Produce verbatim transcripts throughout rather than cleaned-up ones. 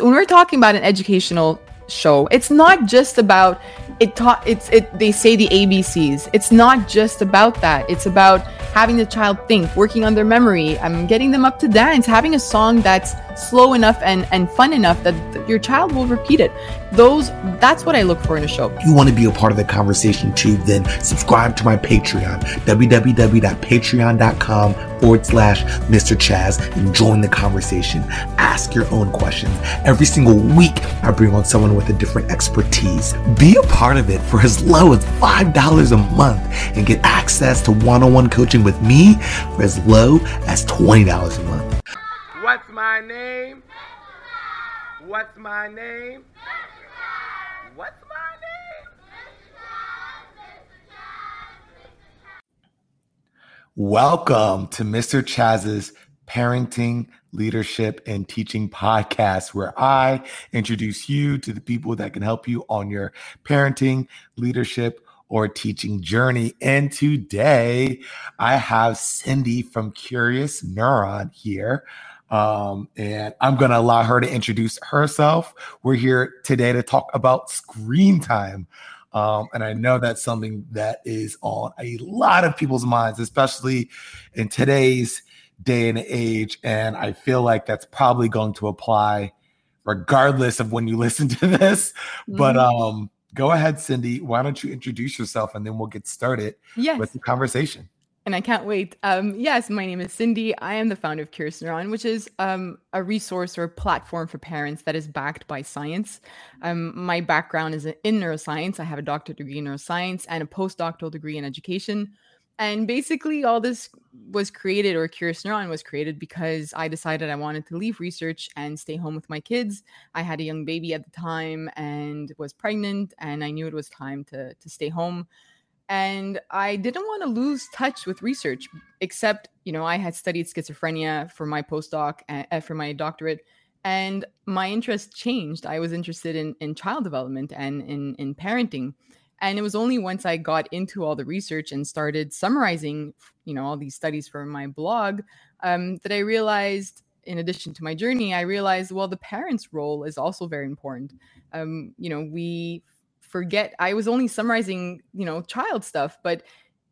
when we're talking about an educational show, it's not just about it taught it's it they say the A B Cs. It's not just about that. It's about having the child think, working on their memory, um, getting them up to dance, having a song that's slow enough and and fun enough that th- your child will repeat it. Those that's what I look for in a show. If you want to be a part of the conversation too, then subscribe to my Patreon, www.patreon.com forward slash Mr. Chaz, and join the conversation. Ask your own questions. Every single week, I bring on someone with a different expertise. Be a part of it for as low as five dollars a month and get access to one-on-one coaching with me for as low as twenty dollars a month. What's my name? What's my name? What's my name? Welcome to Mister Chaz's Parenting, Leadership, and Teaching podcast, where I introduce you to the people that can help you on your parenting, leadership, or teaching journey. And today I have Cindy from Curious Neuron here. Um, and I'm going to allow her to introduce herself. We're here today to talk about screen time. Um, and I know that's something that is on a lot of people's minds, especially in today's day and age. And I feel like that's probably going to apply regardless of when you listen to this. Mm-hmm. But um, go ahead, Cindy. Why don't you introduce yourself and then we'll get started yes. with the conversation. And I can't wait. Um, yes, my name is Cindy. I am the founder of Curious Neuron, which is um, a resource or a platform for parents that is backed by science. Um, my background is in neuroscience. I have a doctorate degree in neuroscience and a postdoctoral degree in education. And basically all this was created, or Curious Neuron was created, because I decided I wanted to leave research and stay home with my kids. I had a young baby at the time and was pregnant, and I knew it was time to, to stay home. And I didn't want to lose touch with research, except, you know, I had studied schizophrenia for my postdoc, uh, for my doctorate, and my interest changed. I was interested in, in child development and in, in parenting. And it was only once I got into all the research and started summarizing, you know, all these studies for my blog, um, that I realized, in addition to my journey, I realized, well, the parent's role is also very important. Um, you know, we forget, I was only summarizing, you know, child stuff, but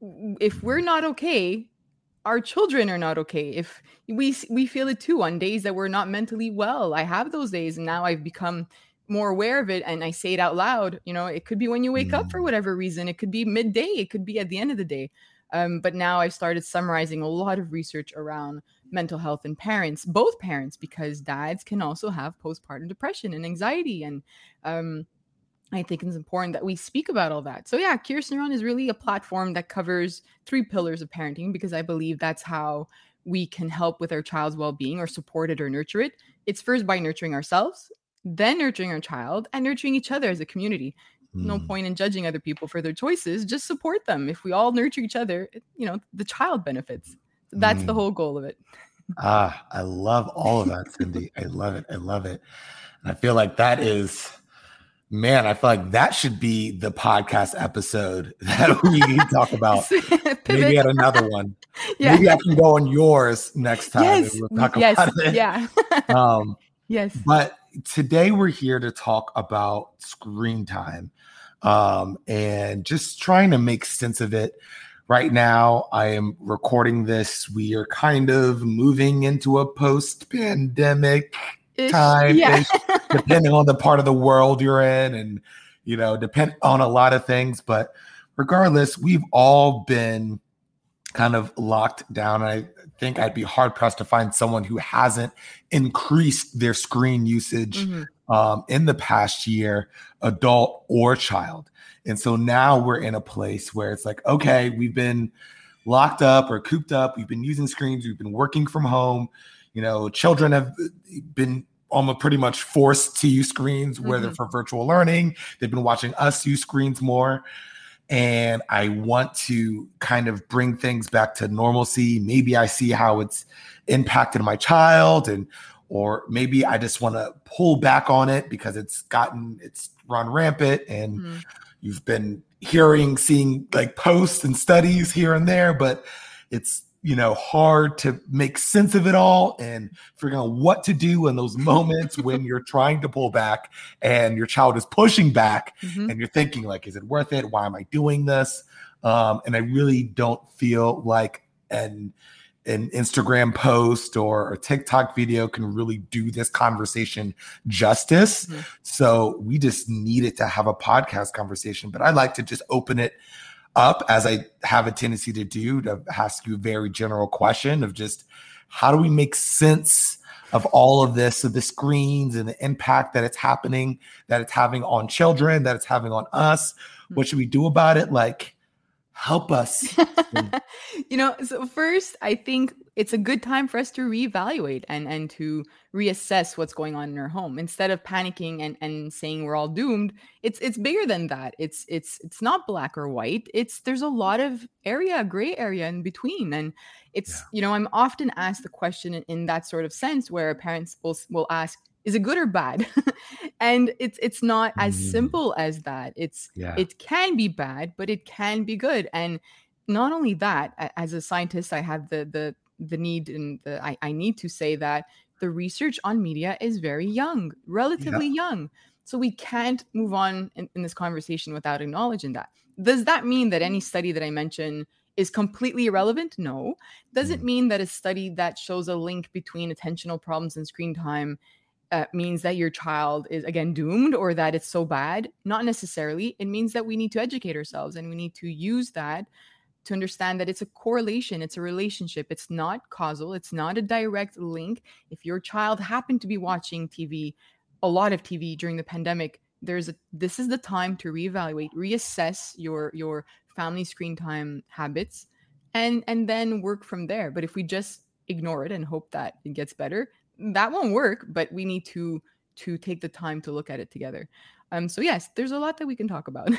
if we're not okay, our children are not okay. If we we feel it too on days that we're not mentally well. I have those days, and now I've become more aware of it, and I say it out loud. You know, it could be when you wake mm. up for whatever reason. It could be midday. It could be at the end of the day. Um, but now I've started summarizing a lot of research around mental health in parents, both parents, because dads can also have postpartum depression and anxiety. And um, I think it's important that we speak about all that. So yeah, Curious Neuron is really a platform that covers three pillars of parenting, because I believe that's how we can help with our child's well-being, or support it or nurture it. It's first by nurturing ourselves, then nurturing our child, and nurturing each other as a community. Mm. No point in judging other people for their choices. Just support them. If we all nurture each other, you know, the child benefits. That's mm. the whole goal of it. Ah, I love all of that, Cindy. I love it. I love it. And I feel like that is... Man, I feel like that should be the podcast episode that we talk about. Maybe at another one. Yeah. Maybe I can go on yours next time. Yes. And we'll talk yes. about it. Yeah. um, yes. But today we're here to talk about screen time, um, and just trying to make sense of it. Right now, I am recording this. We are kind of moving into a post-pandemic time, yeah. depending on the part of the world you're in, and you know, depend on a lot of things. But regardless, we've all been kind of locked down. I think I'd be hard pressed to find someone who hasn't increased their screen usage mm-hmm. um, in the past year, adult or child. And so now we're in a place where it's like, okay, we've been locked up or cooped up. We've been using screens. We've been working from home. You know, children have been almost pretty much forced to use screens, whether mm-hmm. for virtual learning. They've been watching us use screens more. And I want to kind of bring things back to normalcy. Maybe I see how it's impacted my child, and or maybe I just want to pull back on it because it's gotten, it's run rampant. And mm-hmm. you've been hearing, seeing like posts and studies here and there, but it's you know, hard to make sense of it all and figuring out what to do in those moments when you're trying to pull back and your child is pushing back mm-hmm. and you're thinking like, is it worth it? Why am I doing this? Um, and I really don't feel like an, an Instagram post or a TikTok video can really do this conversation justice. Mm-hmm. So we just needed to have a podcast conversation, but I like to just open it up, as I have a tendency to do, to ask you a very general question of just how do we make sense of all of this, of the screens and the impact that it's happening, that it's having on children, that it's having on us. What should we do about it? Like, help us. You know, so first, I think it's a good time for us to reevaluate and, and to reassess what's going on in our home. Instead of panicking and, and saying we're all doomed, it's it's bigger than that. It's it's it's not black or white. It's there's a lot of area, gray area in between. And it's, yeah. you know, I'm often asked the question in, in that sort of sense where parents will, will ask, is it good or bad? And it's it's not as mm. simple as that. It's yeah. It can be bad, but it can be good. And not only that, as a scientist, I have the the the need and the, I, I need to say that the research on media is very young, relatively yeah. young. So we can't move on in, in this conversation without acknowledging that. Does that mean that any study that I mention is completely irrelevant? No. Does it mean that a study that shows a link between attentional problems and screen time uh, means that your child is, again, doomed or that it's so bad? Not necessarily. It means that we need to educate ourselves and we need to use that to understand that it's a correlation, it's a relationship, it's not causal, it's not a direct link. If your child happened to be watching T V, a lot of T V during the pandemic, there's a this is the time to reevaluate, reassess your your family screen time habits, and and then work from there. But if we just ignore it and hope that it gets better, that won't work. But we need to to take the time to look at it together. Um, so yes, there's a lot that we can talk about.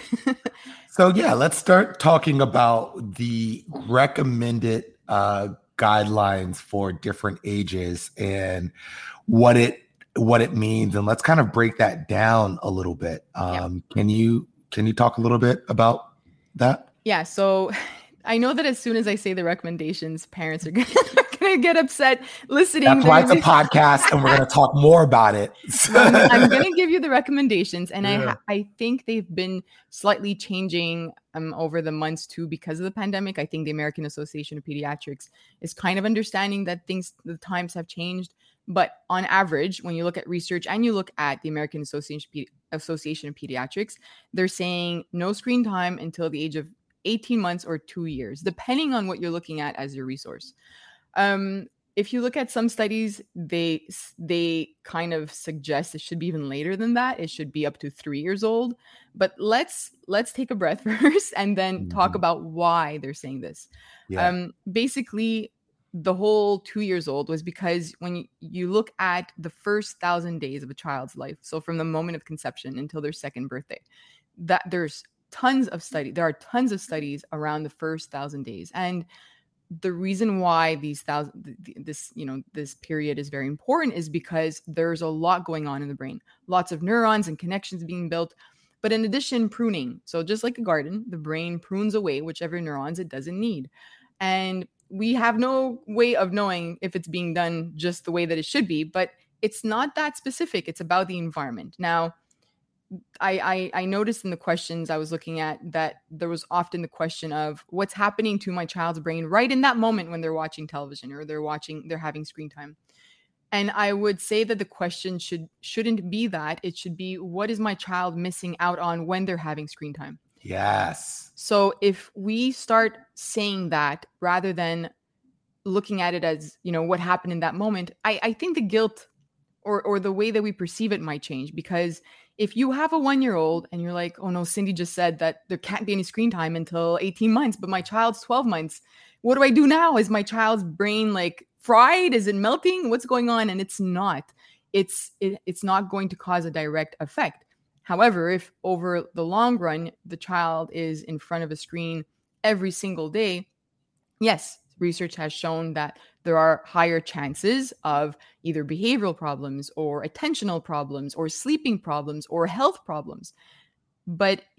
So yeah, let's start talking about the recommended uh, guidelines for different ages and what it what it means, and let's kind of break that down a little bit. Um, yeah. Can you can you talk a little bit about that? Yeah. So I know that as soon as I say the recommendations, parents are going to get upset listening. That's why it's a podcast, and we're going to talk more about it. I'm, I'm going to give you the recommendations, and yeah. I I think they've been slightly changing um, over the months too because of the pandemic. I think the American Association of Pediatrics is kind of understanding that things, the times have changed. But on average, when you look at research and you look at the American Association Association of Pediatrics, they're saying no screen time until the age of eighteen months or two years, depending on what you're looking at as your resource. Um, if you look at some studies, they they kind of suggest it should be even later than that. It should be up to three years old. But let's let's take a breath first and then mm-hmm. talk about why they're saying this. Yeah. Um, basically, the whole two years old was because when you, you look at the first thousand days of a child's life, so from the moment of conception until their second birthday, that there's tons of study. There are tons of studies around the first thousand days. And the reason why these thousand, this, you know, this period is very important is because there's a lot going on in the brain, lots of neurons and connections being built. But in addition, pruning. So just like a garden, the brain prunes away whichever neurons it doesn't need. And we have no way of knowing if it's being done just the way that it should be, but it's not that specific. It's about the environment. Now, I, I I noticed in the questions I was looking at that there was often the question of what's happening to my child's brain right in that moment when they're watching television or they're watching, they're having screen time. And I would say that the question should, shouldn't be that. It should be, what is my child missing out on when they're having screen time? Yes. So if we start saying that rather than looking at it as, you know, what happened in that moment, I, I think the guilt or or the way that we perceive it might change. Because if you have a one-year-old and you're like, oh no, Cindy just said that there can't be any screen time until eighteen months, but my child's twelve months. What do I do now? Is my child's brain like fried? Is it melting? What's going on? And it's not. It's it, it's not going to cause a direct effect. However, if over the long run, the child is in front of a screen every single day, yes, research has shown that there are higher chances of either behavioral problems or attentional problems or sleeping problems or health problems. But if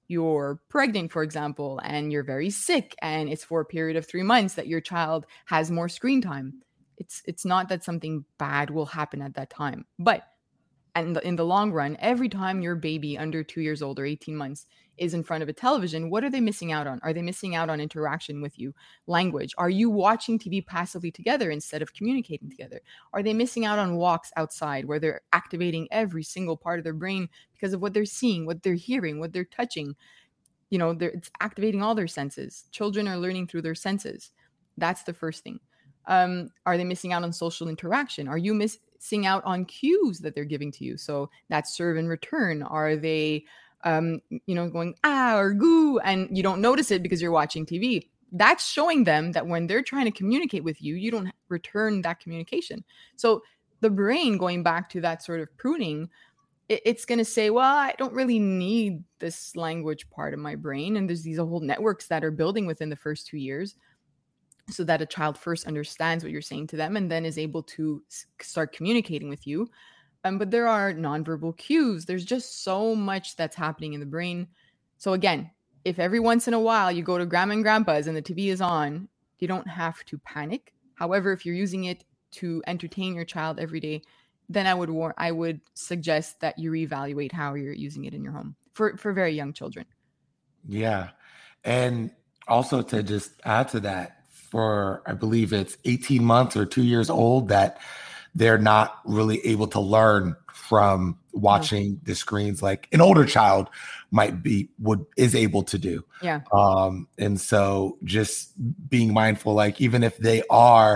you're pregnant, for example, and you're very sick, and it's for a period of three months that your child has more screen time. It's it's not that something bad will happen at that time, but and in the long run, every time your baby under two years old or eighteen months is in front of a television, what are they missing out on? Are they missing out on interaction with you? Language? Are you watching T V passively together instead of communicating together? Are they missing out on walks outside where they're activating every single part of their brain because of what they're seeing, what they're hearing, what they're touching? You know, they're, it's activating all their senses. Children are learning through their senses. That's the first thing. Um, are they missing out on social interaction? Are you missing out on cues that they're giving to you? So that's serve and return. Are they, um, you know, going ah or goo, and you don't notice it because you're watching T V? That's showing them that when they're trying to communicate with you, you don't return that communication. So the brain, going back to that sort of pruning, it, it's going to say, well, I don't really need this language part of my brain. And there's these whole networks that are building within the first two years. So that a child first understands what you're saying to them and then is able to s- start communicating with you. Um, but there are nonverbal cues. There's just so much that's happening in the brain. So again, if every once in a while you go to grandma and grandpa's and the T V is on, you don't have to panic. However, if you're using it to entertain your child every day, then I would war- I would suggest that you reevaluate how you're using it in your home for, for very young children. Yeah. And also to just add to that, for I believe it's eighteen months or two years old, that they're not really able to learn from watching the screens like an older child might be would is able to do. Yeah. Um, and so just being mindful, like even if they are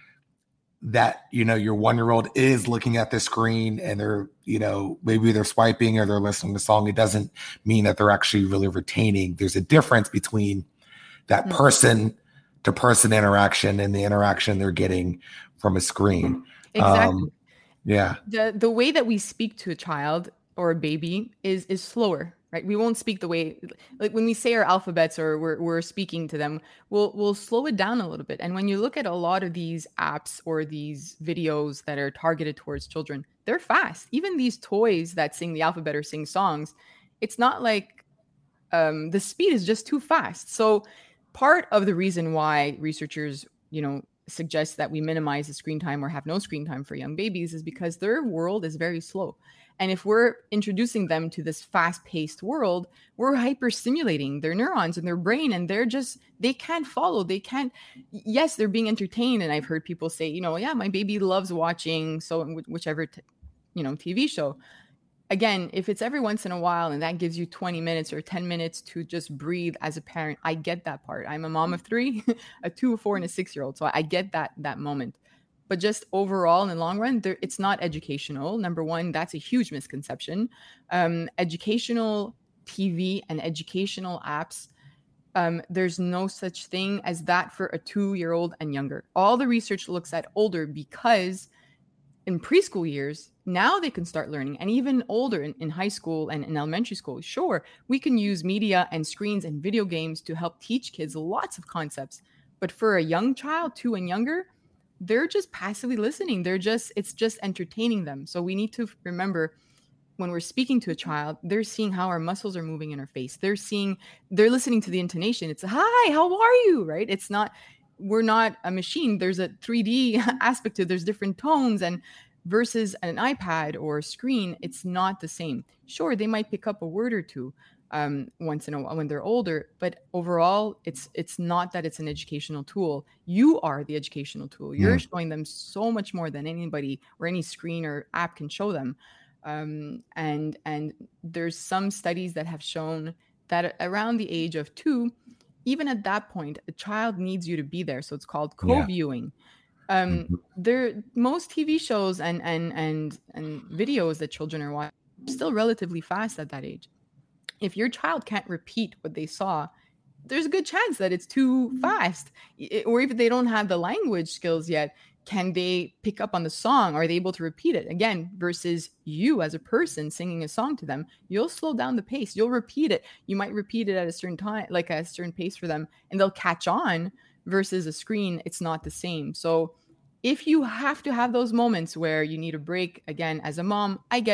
that, you know, your one-year-old is looking at the screen and they're, you know, maybe they're swiping or they're listening to a song, it doesn't mean that they're actually really retaining. There's a difference between that Mm. person to person interaction and the interaction they're getting from a screen. Exactly. Um, yeah. The the way that we speak to a child or a baby is is slower, right? We won't speak the way, like when we say our alphabets or we're we're speaking to them, we'll we'll slow it down a little bit. And when you look at a lot of these apps or these videos that are targeted towards children, they're fast. Even these toys that sing the alphabet or sing songs, it's not like um, the speed is just too fast. So part of the reason why researchers, you know, suggest that we minimize the screen time or have no screen time for young babies is because their world is very slow. And if we're introducing them to this fast-paced world, we're hyper-stimulating their neurons in their brain, and they're just, they can't follow. They can't, yes, they're being entertained. And I've heard people say, you know, yeah, my baby loves watching so whichever, t- you know, T V show. Again, if it's every once in a while and that gives you twenty minutes or ten minutes to just breathe as a parent, I get that part. I'm a mom of three, a two, a four, and a six-year-old. So I get that that moment. But just overall, in the long run, there, it's not educational. Number one, that's a huge misconception. Um, educational T V and educational apps, um, there's no such thing as that for a two-year-old and younger. All the research looks at older because in preschool years, now they can start learning, and even older in, in high school and in elementary school. Sure, we can use media and screens and video games to help teach kids lots of concepts. But for a young child, two and younger, they're just passively listening. They're just, it's just entertaining them. So we need to remember when we're speaking to a child, they're seeing how our muscles are moving in our face. They're seeing, they're listening to the intonation. It's, hi, how are you? Right? It's not, we're not a machine. There's a three D aspect to it. There's different tones, and versus an iPad or a screen, it's not the same. Sure, they might pick up a word or two um, once in a while when they're older, but overall, it's it's not that it's an educational tool. You are the educational tool. You're Mm. showing them so much more than anybody or any screen or app can show them. Um, and and there's some studies that have shown that around the age of two, even at that point, a child needs you to be there. So it's called Yeah. co-viewing. Um, Mhm. there, most T V shows and and and and videos that children are watching are still relatively fast at that age. If your child can't repeat what they saw, there's a good chance that it's too fast. I- Or if they don't have the language skills yet, can they pick up on the song? Are they able to repeat it again? Versus you as a person singing a song to them, you'll slow down the pace. You'll repeat it. You might repeat it at a certain time, like a certain pace for them, and they'll catch on. Versus a screen, it's not the same. So if you have to have those moments where you need a break, again, as a mom, I get it.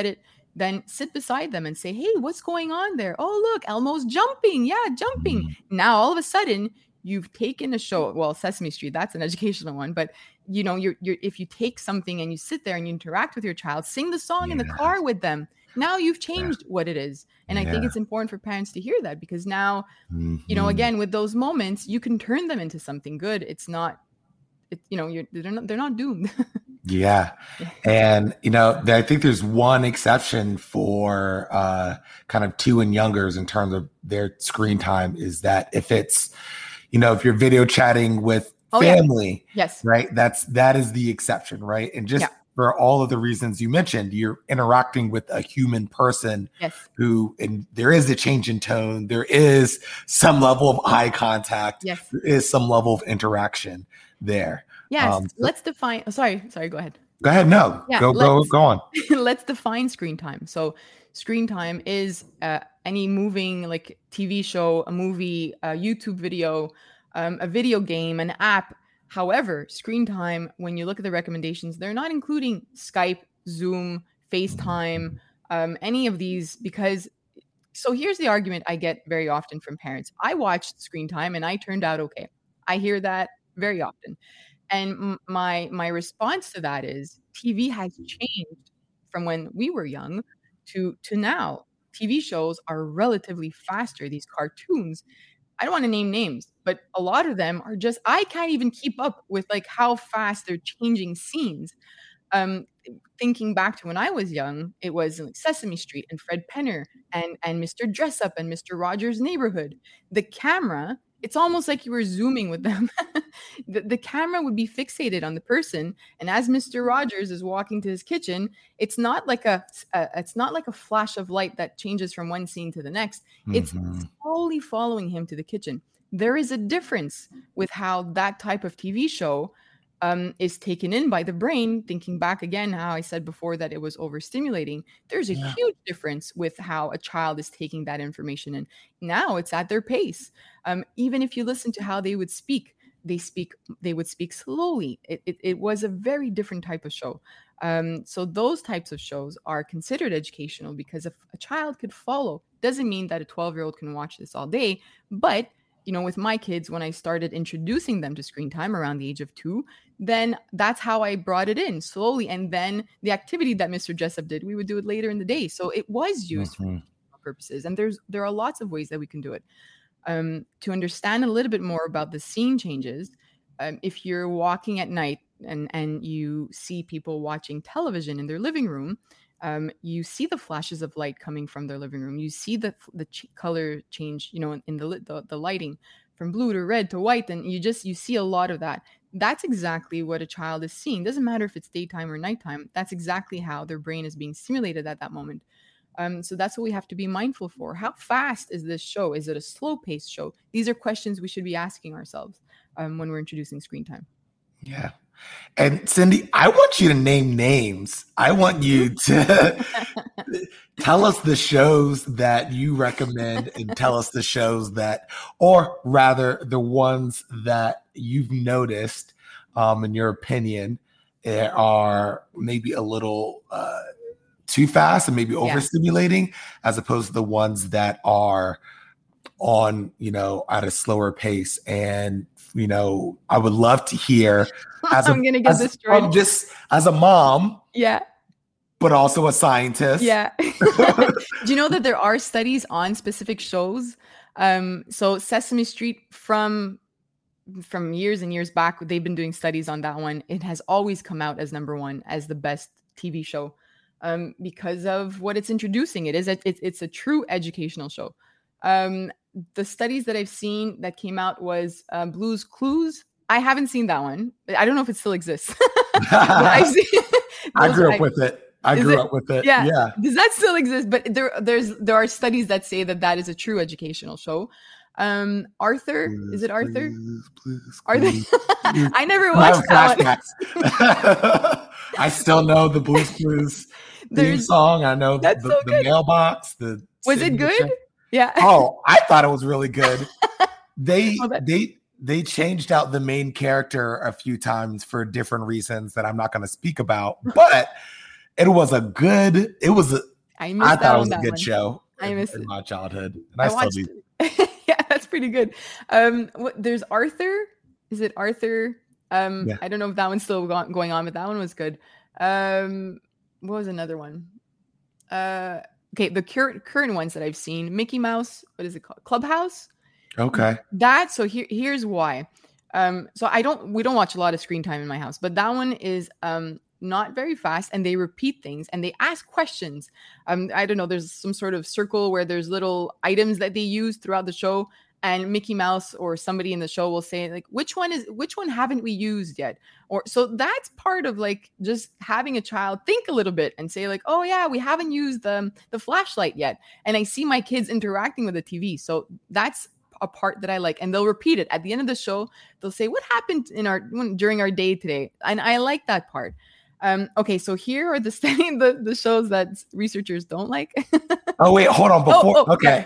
then sit beside them and say, hey, what's going on there? Oh, look, Elmo's jumping. Yeah, jumping. Mm-hmm. Now, all of a sudden, you've taken a show. Well, Sesame Street, that's an educational one. But, you know, you're, you're if you take something and you sit there and you interact with your child, sing the song yeah. in the car with them. Now you've changed yeah. what it is. And yeah. I think it's important for parents to hear that, because now, mm-hmm. you know, again, with those moments, you can turn them into something good. It's not, it, you know, you're, they're not, they're not doomed. Yeah. And, you know, I think there's one exception for uh, kind of two and youngers in terms of their screen time, is that if it's, you know, if you're video chatting with oh, family, yeah. yes, right, that's, that is the exception, right? And just yeah. for all of the reasons you mentioned, you're interacting with a human person yes. who, and there is a change in tone, there is some level of eye contact, yes. there is some level of interaction there. Yes, um, let's define. Oh, sorry, sorry. Go ahead. Go ahead. No, yeah, go, go, go on. Let's define screen time. So, screen time is uh, any moving, like T V show, a movie, a YouTube video, um, a video game, an app. However, screen time, when you look at the recommendations, they're not including Skype, Zoom, FaceTime, um, any of these, because. So here's the argument I get very often from parents. I watched screen time and I turned out okay. I hear that very often. And my my response to that is T V has changed from when we were young to to now. T V shows are relatively faster. These cartoons, I don't want to name names, but a lot of them are just, I can't even keep up with like how fast they're changing scenes. Um, thinking back to when I was young, it was like Sesame Street and Fred Penner and and Mister Dressup and Mister Rogers' Neighborhood. The camera, it's almost like you were zooming with them. the, the camera would be fixated on the person, and as Mister Rogers is walking to his kitchen, it's not like a, a it's not like a flash of light that changes from one scene to the next. Mm-hmm. It's slowly following him to the kitchen. There is a difference with how that type of T V show um, is taken in by the brain. Thinking back again, how I said before that it was overstimulating. There's a yeah. huge difference with how a child is taking that information in. Now it's at their pace. Um, even if you listen to how they would speak, they speak, they would speak slowly. It, it, it was a very different type of show. Um, so those types of shows are considered educational, because if a child could follow, doesn't mean that a twelve year old can watch this all day. But, you know, with my kids, when I started introducing them to screen time around the age of two, then that's how I brought it in slowly. And then the activity that Mister Jessup did, we would do it later in the day. So it was used mm-hmm. for purposes. And there's there are lots of ways that we can do it. Um, to understand a little bit more about the scene changes, um, if you're walking at night and, and you see people watching television in their living room, um, you see the flashes of light coming from their living room. You see the the ch- color change, you know, in, in the, the the lighting from blue to red to white, and you just you see a lot of that. That's exactly what a child is seeing. Doesn't matter if it's daytime or nighttime. That's exactly how their brain is being stimulated at that moment. Um, so that's what we have to be mindful for. How fast is this show? Is it a slow-paced show? These are questions we should be asking ourselves um, when we're introducing screen time. Yeah. And Cindy, I want you to name names. I want you to tell us the shows that you recommend and tell us the shows that, or rather the ones that you've noticed, um, in your opinion, are maybe a little uh, too fast and maybe overstimulating, yeah. as opposed to the ones that are on, you know, at a slower pace. And, you know, I would love to hear as I'm a, gonna get as, destroyed. um, just as a mom, yeah, but also a scientist. Yeah. Do you know that there are studies on specific shows? Um, so Sesame Street, from from years and years back, they've been doing studies on that one. It has always come out as number one, as the best T V show, um, because of what it's introducing. It is a, it's it's a true educational show. Um, the studies that I've seen that came out was uh, Blue's Clues. I haven't seen that one. I don't know if it still exists. I've seen, I grew up I, with it. I grew it, up with it. Yeah. yeah. Does that still exist? But there, there's, there are studies that say that that is a true educational show. Um, Arthur, please, is it Arthur? Please, please, Arthur. please. I never watched that one. I still know the Blue's Clues theme song. I know the, so the mailbox. The was it good? Check. Yeah. Oh, I thought it was really good. They oh, that- they they changed out the main character a few times for different reasons that I'm not going to speak about, but it was a good. It was a. I missed I out thought it on was a that good one. show I in, missed in it. my childhood, and I, I still watched. do. Yeah, that's pretty good. Um, what, there's Arthur. Is it Arthur? Um, Yeah. I don't know if that one's still go- going on, but that one was good. Um, what was another one? Uh, okay, the current current ones that I've seen: Mickey Mouse. What is it called? Clubhouse. Okay. That so here here's why. Um, so I don't we don't watch a lot of screen time in my house, but that one is um not very fast, and they repeat things and they ask questions. Um, I don't know. There's some sort of circle where there's little items that they use throughout the show, and Mickey Mouse or somebody in the show will say like, which one is which one haven't we used yet? Or so that's part of like just having a child think a little bit and say like, oh yeah, we haven't used the the flashlight yet. And I see my kids interacting with the T V, so that's a part that I like, and they'll repeat it at the end of the show. They'll say, what happened in our when, during our day today? And I like that part. Um, okay, so here are the study the, the shows that researchers don't like. Oh wait, hold on. Before Oh, oh, okay,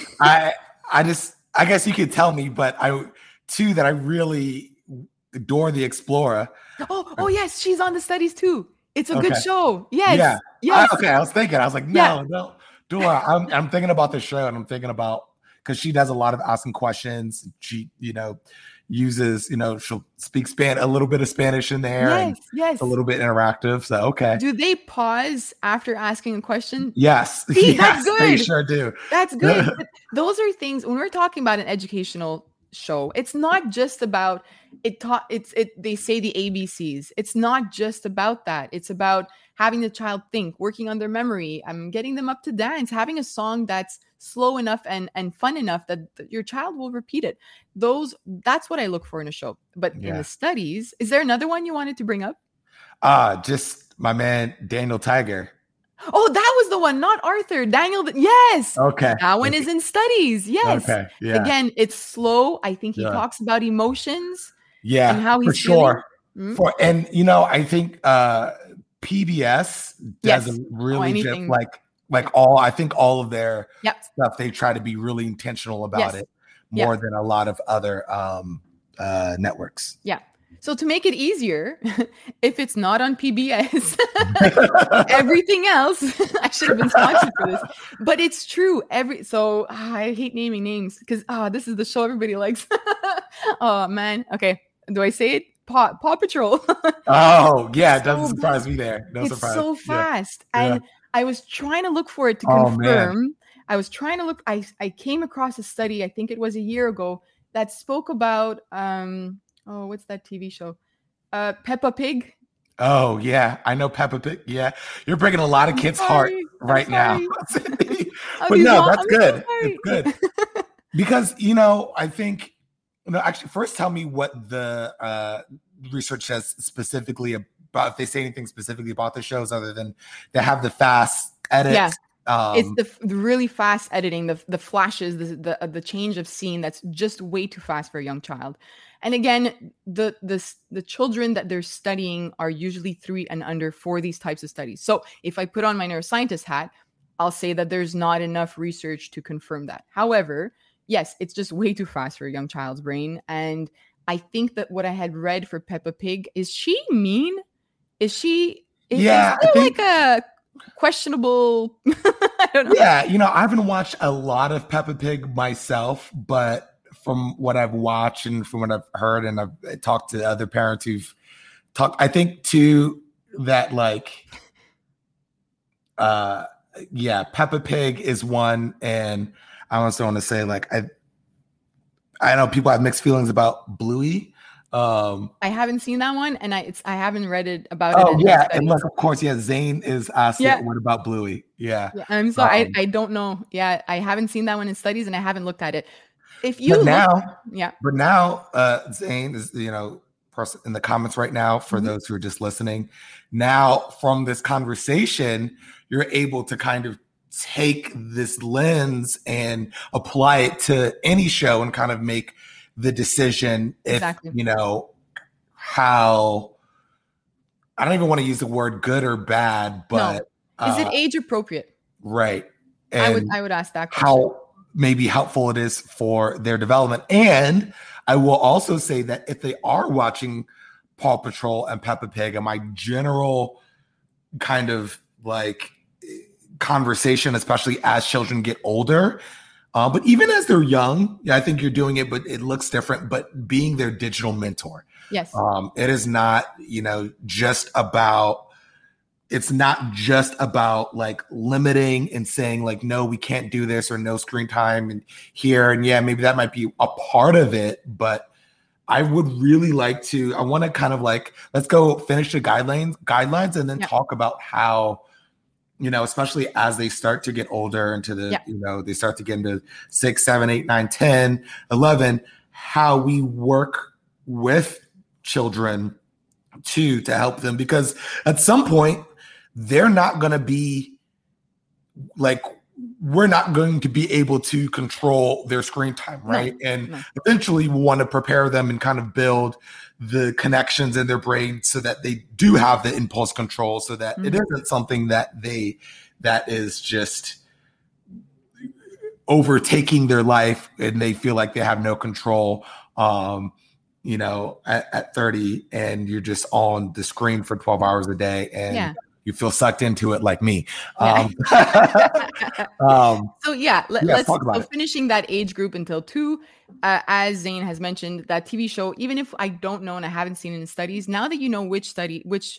I I just I guess you could tell me, but I two that I really adore the Explorer. Oh, oh yes, she's on the studies too. It's a Okay. good show. Yes. Yeah. Yes. I, okay, I was thinking. I was like, no, Yeah. no, Dora. I'm I'm thinking about the show, and I'm thinking about because she does a lot of asking questions. She, you know, uses, you know, she'll speak span a little bit of Spanish in there, and Yes. Yes. a little bit interactive. So okay. Do they pause after asking a question? Yes. See, yes, that's they good. sure do. That's good. But those are things when we're talking about an educational show. It's not just about it. Taught it's it. They say the A B Cs. It's not just about that. It's about having the child think, working on their memory. I'm getting them up to dance, having a song that's slow enough and and fun enough that th- your child will repeat it. Those that's what I look for in a show. But in Yeah. the studies, is there another one you wanted to bring up? Uh just my man Daniel Tiger. Oh, that was the one, not Arthur. Daniel. Yes. Okay. That one is in studies. Yes. Okay. Yeah. Again, it's slow. I think he Yeah. talks about emotions yeah. and how for he's sure. feeling. Mm. For and you know, I think uh P B S Yes. doesn't really just anything. like like all I think all of their Yep. stuff they try to be really intentional about Yes. it Yeah. more than a lot of other um uh networks. Yeah. So to make it easier, if it's not on P B S, everything else, I should have been sponsored for this, but it's true. Every so ah, I hate naming names because ah, this is the show everybody likes. Oh man. Okay. Do I say it? Paw, Paw Patrol. Oh yeah, it So doesn't surprise me there. No it's surprise. so Yeah. fast. Yeah. And I was trying to look for it to Oh, man. confirm. I was trying to look. I I came across a study. I think it was a year ago that spoke about um. Oh, what's that T V show? Uh, Peppa Pig. Oh yeah, I know Peppa Pig. Yeah, you're breaking a lot of I'm kids' heart sorry. I'm right now. sorry. I'll But be no, wrong. that's I'm so good. sorry. It's good because you know I think no. Actually, first tell me what the uh, research says specifically about. If they say anything specifically about the shows, other than they have the fast edits. Yeah. Um, It's the, f- the really fast editing, the the flashes, the the, uh, the change of scene that's just way too fast for a young child. And again, the the s- the children that they're studying are usually three and under for these types of studies. So if I put on my neuroscientist hat, I'll say that there's not enough research to confirm that. However, yes, it's just way too fast for a young child's brain. And I think that what I had read for Peppa Pig, is she mean? Is she? Is, Yeah, is I there think- like a questionable? I don't know. yeah, you know, I haven't watched a lot of Peppa Pig myself, but from what I've watched and from what I've heard, and I've talked to other parents who've talked, I think too that like, uh, yeah, Peppa Pig is one, and I also want to say like I, I know people have mixed feelings about Bluey. Um, I haven't seen that one, and I it's I haven't read it about oh it. in yeah, the and studies. look, of course, yeah, Zane is asking, Yeah. what about Bluey? Yeah. Yeah, I'm sorry, Um, I, I don't know. Yeah, I haven't seen that one in studies, and I haven't looked at it. If you But look, now, yeah, But now, uh, Zane is, you know, person in the comments right now for Mhm. those who are just listening. Now, from this conversation, you're able to kind of take this lens and apply it to any show and kind of make the decision if, Exactly. you know, how I don't even want to use the word good or bad, but is it uh, age appropriate? right. I would And I would ask that question. how maybe helpful it is for their development. And I will also say that if they are watching Paw Patrol and Peppa Pig, and my general kind of like conversation, especially as children get older. Uh, but even as they're young, yeah, I think you're doing it, but it looks different. But being their digital mentor. Yes. Um, it is not, you know, just about, it's not just about like limiting and saying like, no, we can't do this or no screen time and here. And yeah, maybe that might be a part of it, but I would really like to, I want to kind of like, let's go finish the guidelines, guidelines and then yeah. talk about how, you know, especially as they start to get older into the, yeah. you know, they start to get into six, seven, eight, nine, ten, eleven, how we work with children too, to help them, because at some point they're not going to be like, we're not going to be able to control their screen time, right? No, and no. eventually we want to prepare them and kind of build the connections in their brain so that they do have the impulse control, so that mm-hmm. it isn't something that they, that is just overtaking their life and they feel like they have no control. Um, you know, at, at thirty and you're just on the screen for twelve hours a day and yeah. you feel sucked into it like me. Yeah. Um, um, so yeah, let, yeah let's talk about so finishing that age group until two, uh, as Zane has mentioned, that T V show, even if I don't know and I haven't seen it in studies, now that you know which study, which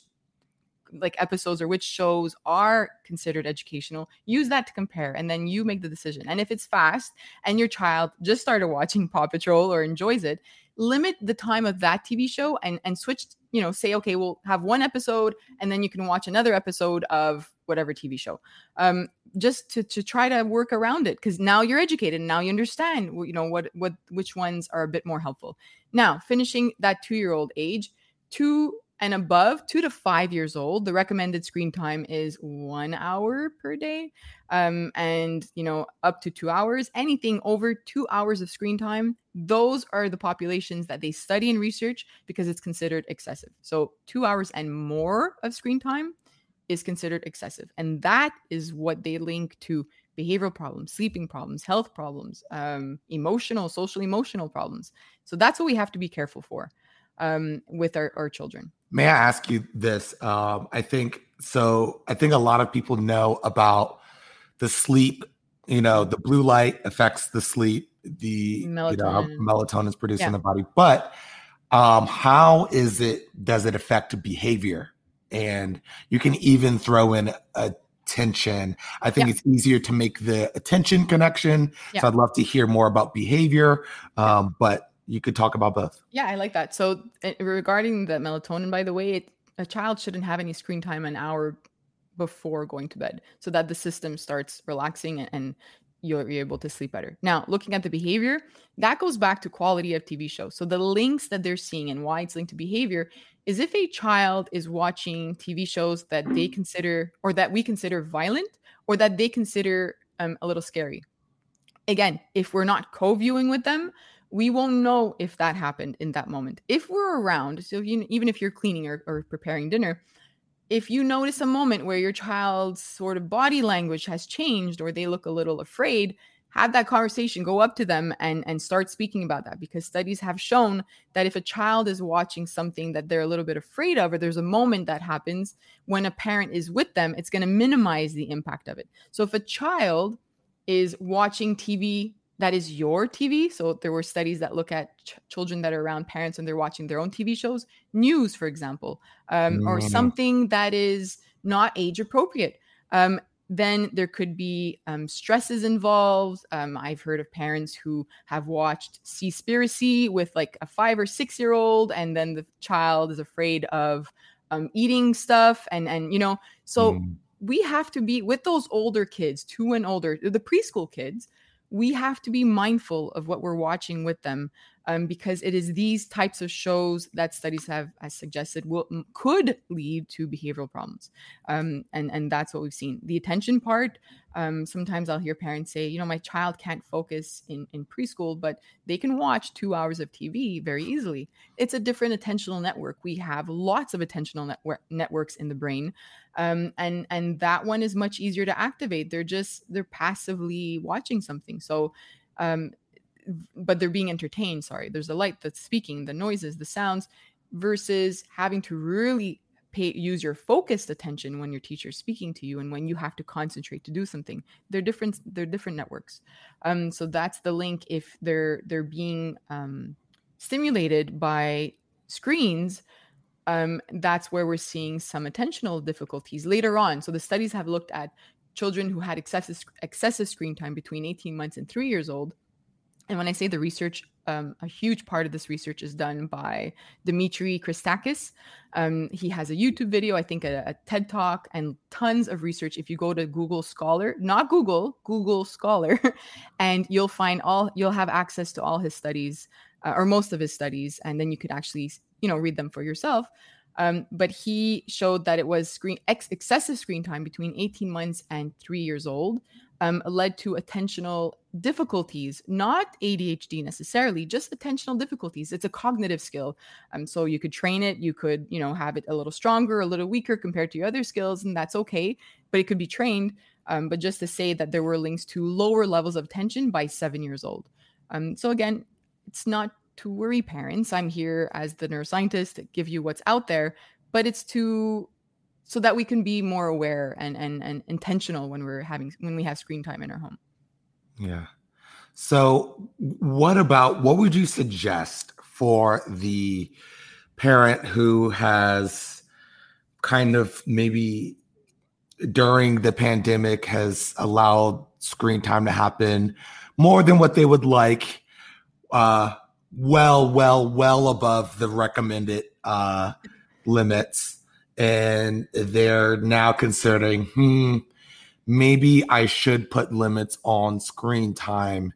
like episodes or which shows are considered educational, use that to compare and then you make the decision. And if it's fast and your child just started watching Paw Patrol or enjoys it, limit the time of that T V show and, and switch, you know, say, okay, we'll have one episode and then you can watch another episode of whatever T V show, um, just to, to try to work around it. Cause now you're educated and now you understand, you know, what, what, which ones are a bit more helpful. Now, finishing that two-year-old age, two and above, two to five years old, the recommended screen time is one hour per day. Um, and, you know, up to two hours, anything over two hours of screen time, those are the populations that they study and research because it's considered excessive. So two hours and more of screen time is considered excessive. And that is what they link to behavioral problems, sleeping problems, health problems, um, emotional, social emotional problems. So that's what we have to be careful for um, with our, our children. May I ask you this? Um, I think, so I think a lot of people know about the sleep, you know, the blue light affects the sleep, the melatonin, you know, melatonin is produced yeah. in the body, but um, how is it, does it affect behavior? And you can even throw in attention. I think yeah. it's easier to make the attention connection. Yeah. So I'd love to hear more about behavior, um, but you could talk about both. Yeah, I like that. So uh, regarding the melatonin, by the way, it, a child shouldn't have any screen time an hour before going to bed so that the system starts relaxing and, and you're, you're able to sleep better. Now, looking at the behavior, that goes back to quality of T V shows. So the links that they're seeing and why it's linked to behavior is if a child is watching T V shows that they consider or that we consider violent or that they consider um, a little scary. Again, if we're not co-viewing with them, we won't know if that happened in that moment. If we're around, so you, even if you're cleaning or, or preparing dinner, if you notice a moment where your child's sort of body language has changed or they look a little afraid, have that conversation, go up to them and, and start speaking about that. Because studies have shown that if a child is watching something that they're a little bit afraid of, or there's a moment that happens when a parent is with them, it's going to minimize the impact of it. So if a child is watching T V that is your T V. So there were studies that look at ch- children that are around parents and they're watching their own T V shows, news, for example, um, mm. or something that is not age appropriate. Um, then there could be um, stresses involved. Um, I've heard of parents who have watched Seaspiracy with like a five or six year old, and then the child is afraid of um, eating stuff. And, and, you know, so mm. we have to be with those older kids, two and older, the preschool kids. We have to be mindful of what we're watching with them um, because it is these types of shows that studies have as suggested will could lead to behavioral problems. Um, and, and that's what we've seen. The attention part, um, sometimes I'll hear parents say, you know, my child can't focus in, in preschool, but they can watch two hours of T V very easily. It's a different attentional network. We have lots of attentional network networks in the brain. Um, and, and that one is much easier to activate. They're just, they're passively watching something. So, um, but they're being entertained. Sorry. There's a light that's speaking, the noises, the sounds, versus having to really pay use your focused attention when your teacher's speaking to you and when you have to concentrate to do something. They're different. They're different networks. Um, so that's the link. If they're they're being um, stimulated by screens, um, that's where we're seeing some attentional difficulties later on. So the studies have looked at children who had excessive excessive screen time between eighteen months and three years old. And when I say the research, um, a huge part of this research is done by Dimitri Christakis. Um, he has a YouTube video, I think a, a TED Talk, and tons of research. If you go to Google Scholar, not Google, Google Scholar, and you'll find all, you'll have access to all his studies, uh, or most of his studies, and then you could actually, you know, read them for yourself. Um, but he showed that it was screen ex- excessive screen time between eighteen months and three years old um, led to attentional difficulties, not A D H D necessarily, just attentional difficulties. It's a cognitive skill. Um, so you could train it, you could, you know, have it a little stronger, a little weaker compared to your other skills, and that's okay, but it could be trained. Um, but just to say that there were links to lower levels of attention by seven years old. Um, so again, it's not to worry parents. I'm here as the neuroscientist to give you what's out there, but it's to so that we can be more aware and and and intentional when we're having when we have screen time in our home. Yeah. So what about what would you suggest for the parent who has kind of maybe during the pandemic has allowed screen time to happen more than what they would like, uh, well, well, well above the recommended uh, limits. And they're now considering, hmm, maybe I should put limits on screen time.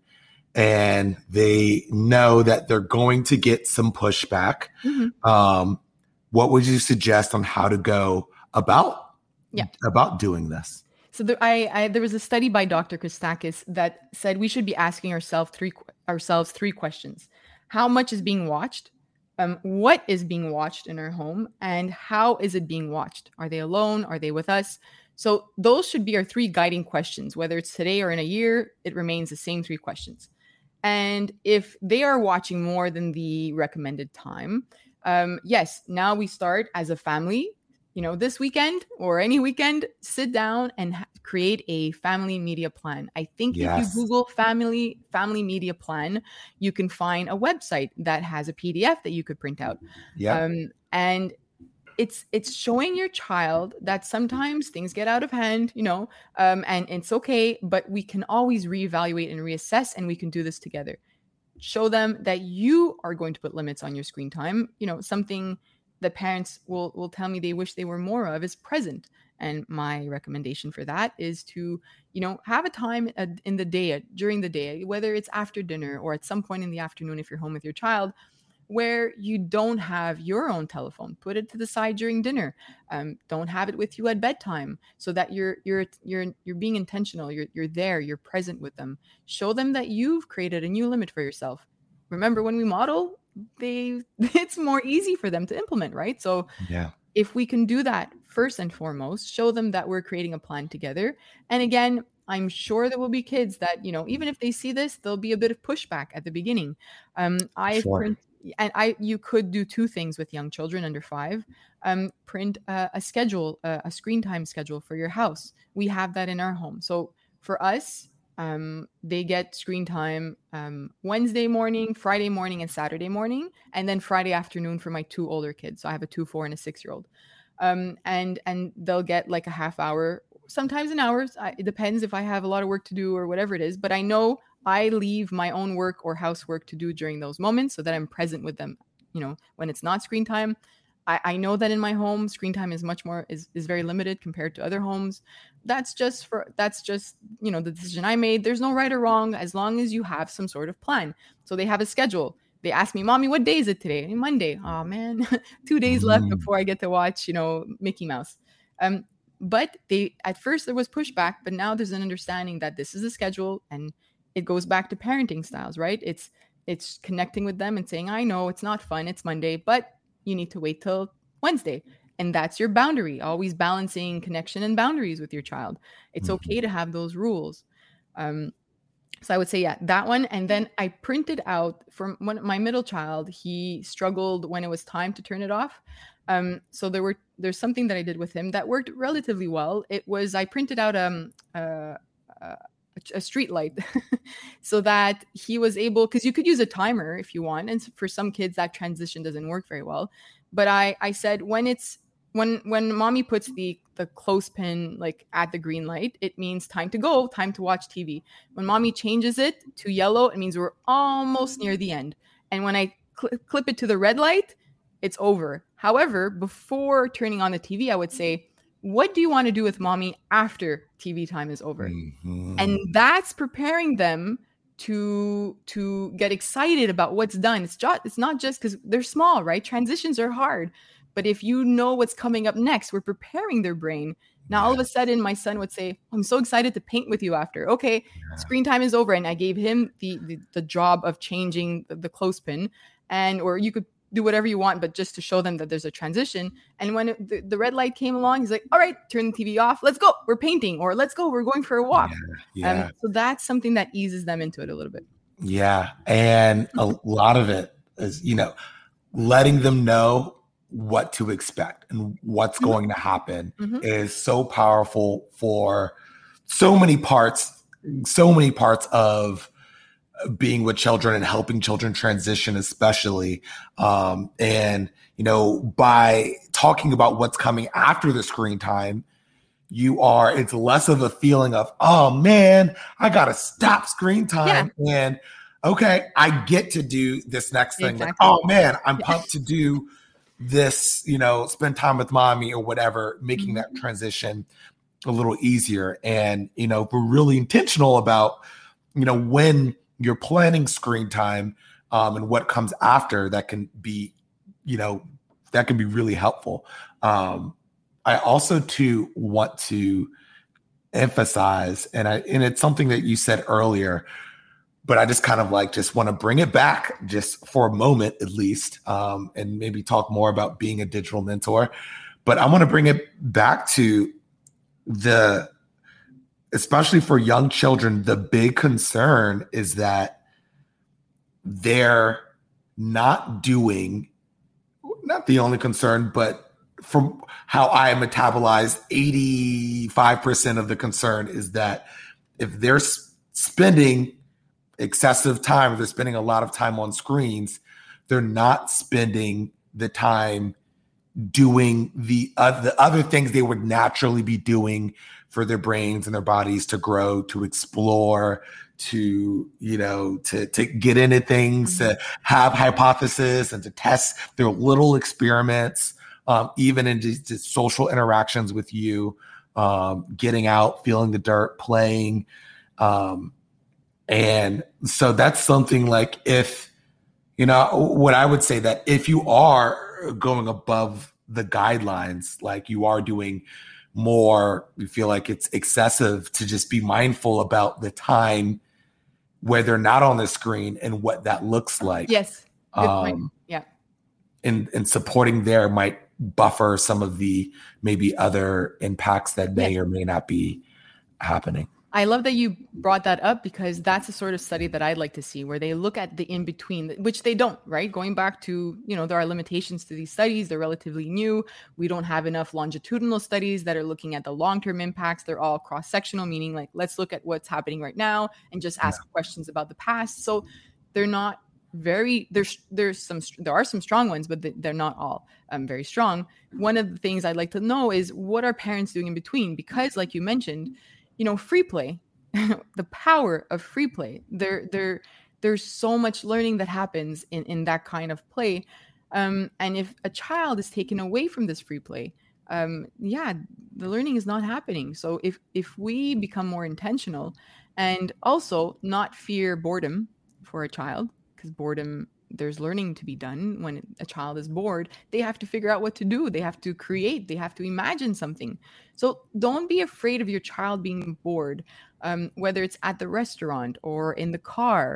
And they know that they're going to get some pushback. Mm-hmm. Um, what would you suggest on how to go about, yeah. about doing this? So there, I, I, there was a study by Doctor Christakis that said we should be asking ourselves three, ourselves three questions. How much is being watched? Um, what is being watched in our home? And how is it being watched? Are they alone? Are they with us? So those should be our three guiding questions. Whether it's today or in a year, it remains the same three questions. And if they are watching more than the recommended time, um, yes, now we start as a family, you know, this weekend or any weekend, sit down and ha- create a family media plan. I think yes. If you Google family family media plan, you can find a website that has a P D F that you could print out. Yeah. Um, and it's it's showing your child that sometimes things get out of hand, you know, um, and it's okay, but we can always reevaluate and reassess, and we can do this together. Show them that you are going to put limits on your screen time. You know, something that parents will will tell me they wish they were more of is present. And my recommendation for that is to, you know, have a time in the day, during the day, whether it's after dinner or at some point in the afternoon if you're home with your child, where you don't have your own telephone. Put it to the side during dinner. Um, don't have it with you at bedtime, so that you're you're you're you're being intentional. You're you're there. You're present with them. Show them that you've created a new limit for yourself. Remember, when we model, they it's more easy for them to implement, right? So yeah, if we can do that first and foremost, show them that we're creating a plan together. And again, I'm sure there will be kids that, you know, even if they see this, there'll be a bit of pushback at the beginning. Um, I sure. print. And I, you could do two things with young children under five. Um, print a, a schedule, a, a screen time schedule for your house. We have that in our home. So for us, um, they get screen time um, Wednesday morning, Friday morning, and Saturday morning, and then Friday afternoon for my two older kids. So I have a two, four, and a six-year-old. Um, and and they'll get like a half hour, sometimes an hour. It depends if I have a lot of work to do or whatever it is. But I know I leave my own work or housework to do during those moments so that I'm present with them, you know, when it's not screen time. I, I know that in my home, screen time is much more, is, is very limited compared to other homes. That's just for, that's just, you know, the decision I made. There's no right or wrong as long as you have some sort of plan. So they have a schedule. They ask me, Mommy, what day is it today? Monday. Oh man, two days mm. left before I get to watch, you know, Mickey Mouse. Um, but they, at first there was pushback, but now there's an understanding that this is a schedule, and it goes back to parenting styles, right? It's it's connecting with them and saying, I know it's not fun, it's Monday, but you need to wait till Wednesday. And that's your boundary, always balancing connection and boundaries with your child. It's mm-hmm. okay to have those rules. Um, so I would say, yeah, that one. And then I printed out from one, my middle child, he struggled when it was time to turn it off. Um, so there were there's something that I did with him that worked relatively well. It was I printed out um uh, uh, a street light so that he was able, because you could use a timer if you want, and for some kids that transition doesn't work very well. But I I said when it's when when mommy puts the the clothespin like at the green light, it means time to go, time to watch T V. When mommy changes it to yellow, it means we're almost near the end. And when I cl- clip it to the red light, it's over. However, before turning on the T V, I would say, what do you want to do with mommy after T V time is over? Mm-hmm. And that's preparing them to to get excited about what's done. It's just it's not just because they're small, right? Transitions are hard. But if you know what's coming up next, we're preparing their brain. Now, yeah. all of a sudden, my son would say, I'm so excited to paint with you after. Okay, yeah. screen time is over. And I gave him the the, the job of changing the, the clothespin. And or you could do whatever you want, but just to show them that there's a transition. And when it, the, the red light came along, he's like, all right, turn the T V off. Let's go. We're painting. Or let's go. We're going for a walk. Yeah, yeah. Um, so that's something that eases them into it a little bit. Yeah. And a lot of it is, you know, letting them know what to expect and what's mm-hmm. going to happen mm-hmm. is so powerful for so many parts, so many parts of being with children and helping children transition, especially. Um, and, you know, by talking about what's coming after the screen time, you are, it's less of a feeling of, oh man, I got to stop screen time. Yeah. And okay, I get to do this next thing. Exactly. Like, oh man, I'm pumped to do this, you know, spend time with mommy or whatever, making mm-hmm. that transition a little easier. And, you know, we're really intentional about, you know, when you're planning screen time um, and what comes after, that can be, you know, that can be really helpful. Um, I also too want to emphasize, and I, and it's something that you said earlier, but I just kind of like just want to bring it back just for a moment at least, um, and maybe talk more about being a digital mentor. But I want to bring it back to the, especially for young children, the big concern is that they're not doing, not the only concern, but from how I metabolize, eighty-five percent of the concern is that if they're spending excessive time, if they're spending a lot of time on screens, they're not spending the time doing the, uh, the other things they would naturally be doing for their brains and their bodies to grow, to explore, to, you know, to, to get into things, mm-hmm. to have hypotheses and to test their little experiments, um, even into just social interactions with you, um, getting out, feeling the dirt, playing, um, and so that's something like if, you know, what I would say that if you are going above the guidelines, like you are doing more, you feel like it's excessive, to just be mindful about the time where they're not on the screen and what that looks like. Yes. Good um, point. Yeah. And, and supporting there might buffer some of the maybe other impacts that may yeah. or may not be happening. I love that you brought that up, because that's the sort of study that I'd like to see, where they look at the in-between, which they don't, right? Going back to, you know, there are limitations to these studies. They're relatively new. We don't have enough longitudinal studies that are looking at the long-term impacts. They're all cross-sectional, meaning like, let's look at what's happening right now and just ask yeah. questions about the past. So they're not very, there's, there's some, there are some strong ones, but they're not all um, very strong. One of the things I'd like to know is, what are parents doing in between? Because like you mentioned, you know, free play, the power of free play. There, there, there's so much learning that happens in, in that kind of play. Um, and if a child is taken away from this free play, um, yeah, the learning is not happening. So if, if we become more intentional, and also not fear boredom for a child, because boredom, there's learning to be done. When a child is bored, they have to figure out what to do. They have to create, they have to imagine something. So don't be afraid of your child being bored, um, whether it's at the restaurant or in the car.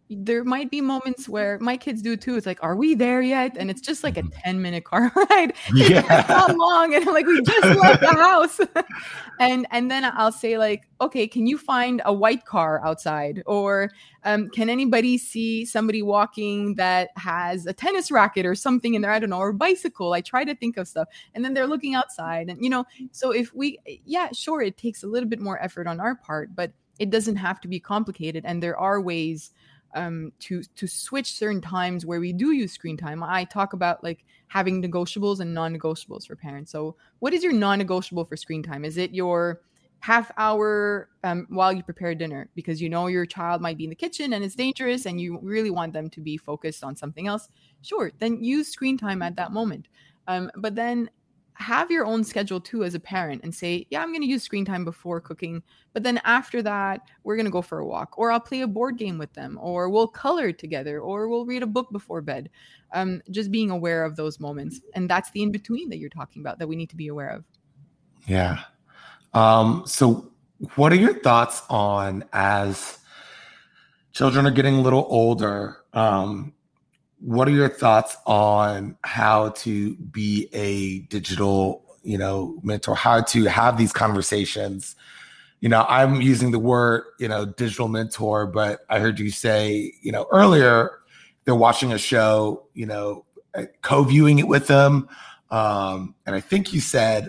there might be moments where my kids do too. It's like, are we there yet? And it's just like a ten minute car ride. It's Yeah. like not long. And I'm like, we just left the house. and and then I'll say like, okay, can you find a white car outside? Or um, can anybody see somebody walking that has a tennis racket or something in there? I don't know, or a bicycle. I try to think of stuff. And then they're looking outside. And, you know, so if we, yeah, sure, it takes a little bit more effort on our part, but it doesn't have to be complicated. And there are ways um, to to switch certain times where we do use screen time. I talk about like having negotiables and non-negotiables for parents. So what is your non-negotiable for screen time? Is it your half hour um, while you prepare dinner because you know your child might be in the kitchen and it's dangerous and you really want them to be focused on something else? Sure, then use screen time at that moment. Um, but then have your own schedule too as a parent and say, yeah, I'm going to use screen time before cooking. But then after that, we're going to go for a walk, or I'll play a board game with them, or we'll color together, or we'll read a book before bed. Um, just being aware of those moments. And that's the in-between that you're talking about that we need to be aware of. Yeah. Um, so what are your thoughts on, as children are getting a little older, um, what are your thoughts on how to be a digital, you know, mentor, how to have these conversations? You know, I'm using the word, you know, digital mentor, but I heard you say, you know, earlier they're watching a show, you know, co-viewing it with them. Um, and I think you said,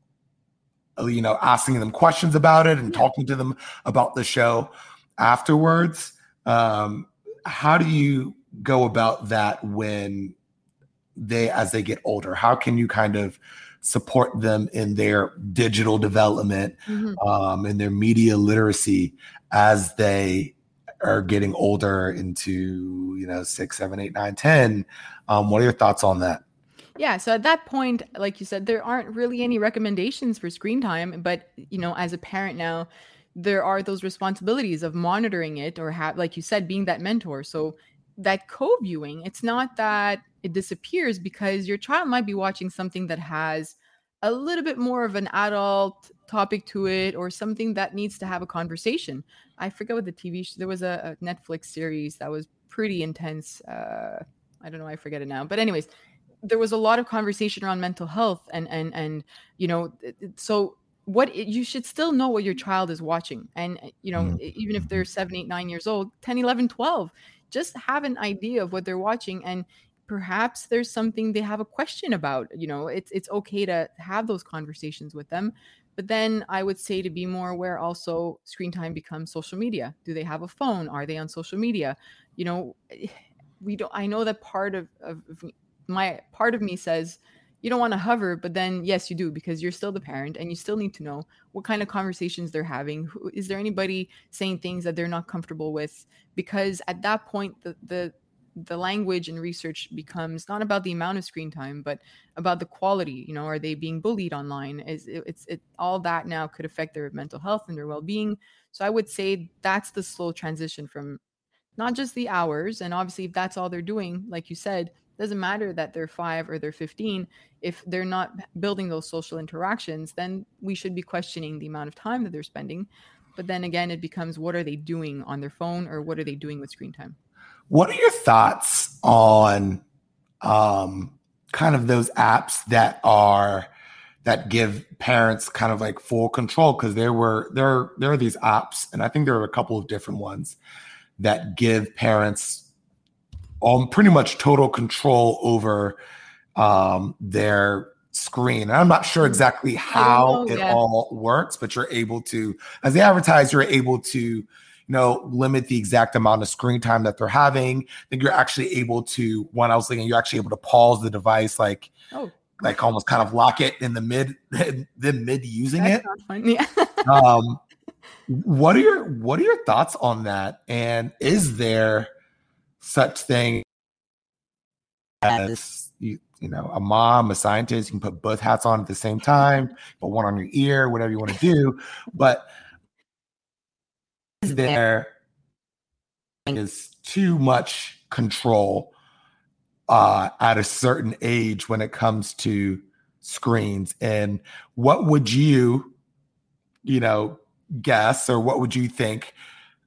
you know, asking them questions about it and Yeah. talking to them about the show afterwards. Um, how do you go about that when they, as they get older? How can you kind of support them in their digital development, Mhm. um, in their media literacy as they are getting older into, you know, six, seven, eight, nine, ten? Um, what are your thoughts on that? Yeah, so at that point, like you said, there aren't really any recommendations for screen time, but you know, as a parent now, there are those responsibilities of monitoring it or have, like you said, being that mentor. So that co-viewing, it's not that it disappears because your child might be watching something that has a little bit more of an adult topic to it or something that needs to have a conversation. I forget what the T V sh- there was a, a Netflix series that was pretty intense. Uh, I don't know, I forget it now. But anyways, there was a lot of conversation around mental health and and and you know, it- it- so what it- you should still know what your child is watching, and uh, you know, Mhm. e- even if they're seven, eight, nine years old, ten, eleven, twelve, just have an idea of what they're watching, and perhaps there's something they have a question about. You know, it's it's okay to have those conversations with them. But then I would say to be more aware also, screen time becomes social media. Do they have a phone? Are they on social media? You know, we don't, I know that part of, of, of my part of me says you don't want to hover, but then yes, you do, because you're still the parent and you still need to know what kind of conversations they're having. Who, is there anybody saying things that they're not comfortable with? Because at that point, the the the language and research becomes not about the amount of screen time, but about the quality. You know, are they being bullied online? Is it, it's it all that now could affect their mental health and their well-being. So I would say that's the slow transition from not just the hours. And obviously, if that's all they're doing, like you said, doesn't matter that they're five or they're fifteen. If they're not building those social interactions, then we should be questioning the amount of time that they're spending. But then again, it becomes, what are they doing on their phone, or what are they doing with screen time? What are your thoughts on um, kind of those apps that are that give parents kind of like full control? Because there were there there are these apps, and I think there are a couple of different ones that give parents um, pretty much total control over um, their screen. And I'm not sure exactly I don't how know. it Yeah. all works, but you're able to, as they advertise, you're able to, you know, limit the exact amount of screen time that they're having. I think you're actually able to, when I was thinking, you're actually able to pause the device, like, Oh, like almost kind of lock it in the mid, the mid using that's it. not fun. Yeah. Um, what are your what are your thoughts on that? And is there such thing as you, you know, a mom, a scientist? You can put both hats on at the same time, put one on your ear, whatever you want to do. But is there is too much control uh, at a certain age when it comes to screens? And what would you, you know, guess, or what would you think